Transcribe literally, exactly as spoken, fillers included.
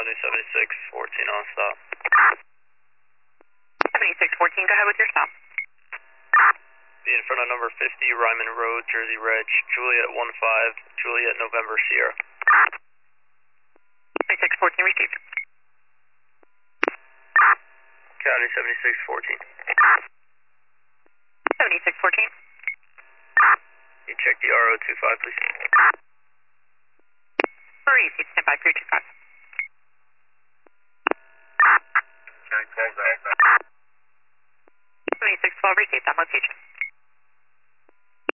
County seventy-six fourteen on stop. seventy-six fourteen, go ahead with your stop. Be in front of number fifty, Ryman Road, Jersey Reg, Juliet one five, Juliet November Sierra. seventy-six fourteen, received. County seventy-six fourteen. seventy-six fourteen. You check the R O two five, please. Received.